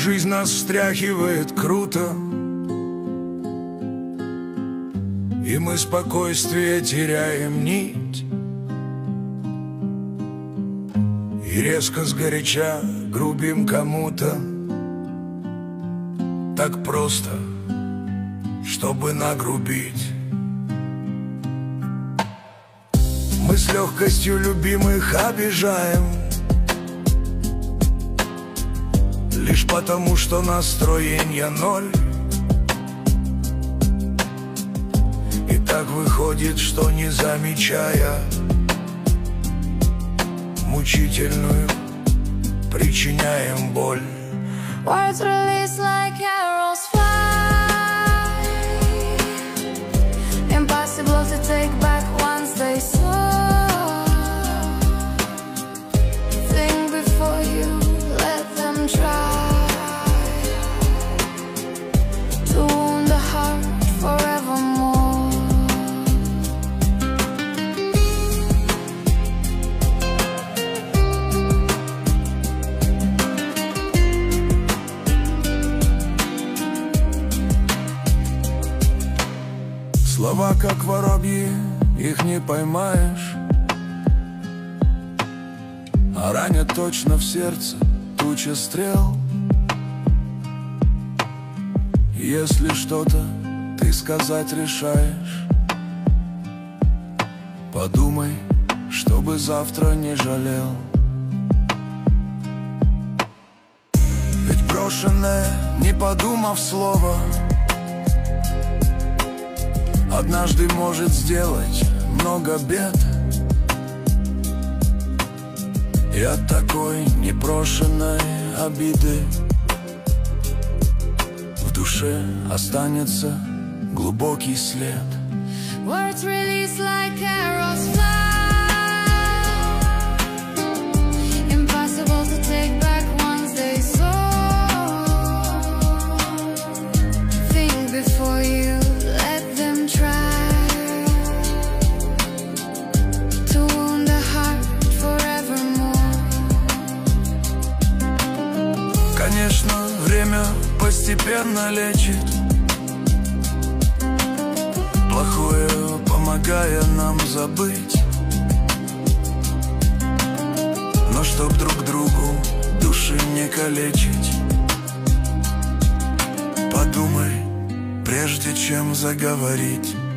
жизнь нас встряхивает круто, и мы спокойствие теряем нить, и резко сгоряча грубим кому-то. Так просто, чтобы нагрубить. Мы с легкостью любимых обижаем, лишь потому, что настроение ноль. И так выходит, что не замечая мучительную причиняем боль. Words release like arrows fly, impossible to take back once they soar. Think before you let them try to wound the heart forevermore. Слова как воробьи, их не поймаешь, а ранят точно в сердце туча стрел. Если что-то ты сказать решаешь, подумай, чтобы завтра не жалел. Ведь брошенное, не подумав слова, однажды может сделать много бед. И от такой непрошенной обиды в душе останется глубокий след. Words release like arrows fly, impossible to take back once they soar. Think before you let them try to wound the heart forevermore. Конечно, время постепенно лечит плохое, помогая нам забыть. Но чтоб друг другу души не калечить, подумай, прежде чем заговорить.